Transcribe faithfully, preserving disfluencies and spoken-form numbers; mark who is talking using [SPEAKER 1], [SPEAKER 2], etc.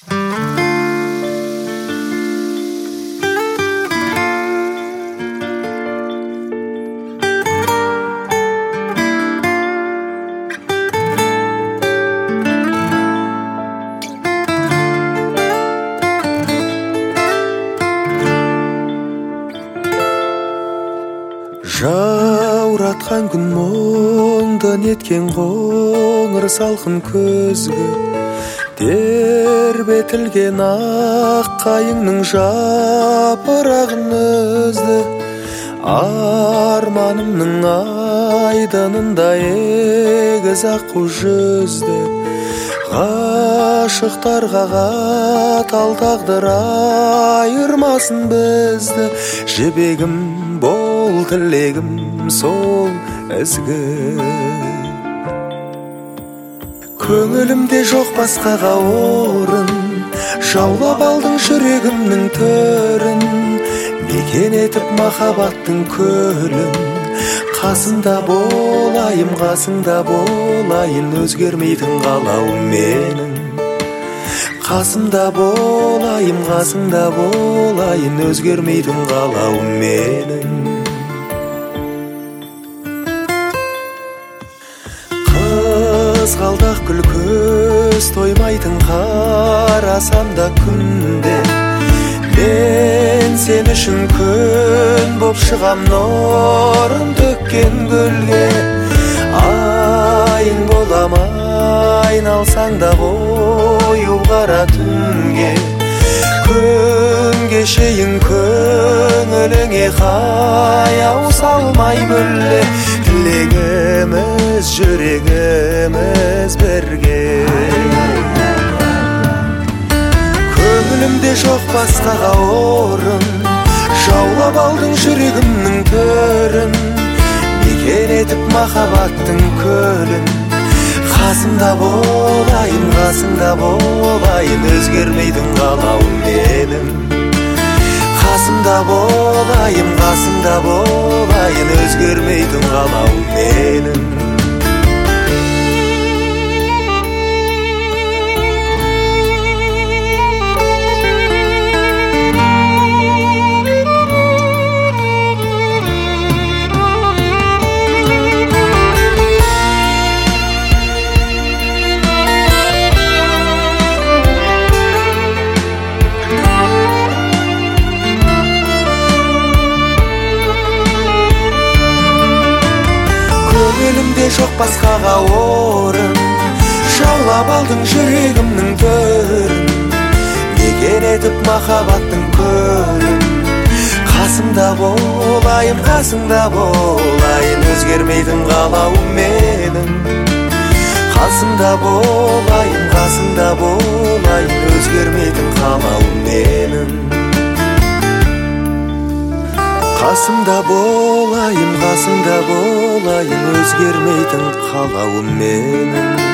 [SPEAKER 1] Жауратқан күн мұңды неткен қоңыр салқын көзгі, тербетілген ақ қайыңның жапырағын үзді. Арманымның айдынында егіз аққу жүзді. Ғашықтарға қатал тағдыр айырмасын бізді. Жібегім бол, тілегім сол ізгі. Көңілімде жоқ басқаға орын, жаулап алдың жүрегімнің төрін. Мекен етіп махаббаттың көлін, қасында болайым, қасында болайын, өзгермейтін қалауым менің. Қасында болайым, қасында болайын, өзгермейтін қалауым менің. Қызғалдақ гүл көз тоймайтын қарасам да күнде, мен сен үшін күн боп шығам нұрын төккен гүлге. Айың болам айналсаң да қою қара түнге. Күн кешейін көңіліңе қаяу салмай мүлде. Тілегіміз жүрегіміз бірге. Көңілімде жоқ басқаға орын, жаулап алдың жүрегімнің төрін. Мекен етіп махаббаттың көлін, қасымда болайын, қасыңда болайын, өзгермейтін қалауым менің. Қасымда болайын, қасыңда болайын, өзгермейтін қалауым менің. Көңілімде жоқ басқаға орын, жаулап алдың жүрегімнің төрін. Мекен етіп махаббаттың көлін, қасымда болайын, қасыңда болайын, өзгермейтін қалауым менің. Қасымда болайын, қасыңда болайын, өзгермейтін қалауым менің. Қасымда болайын, қасыңда болайын, өзгермейтін қалауым менің.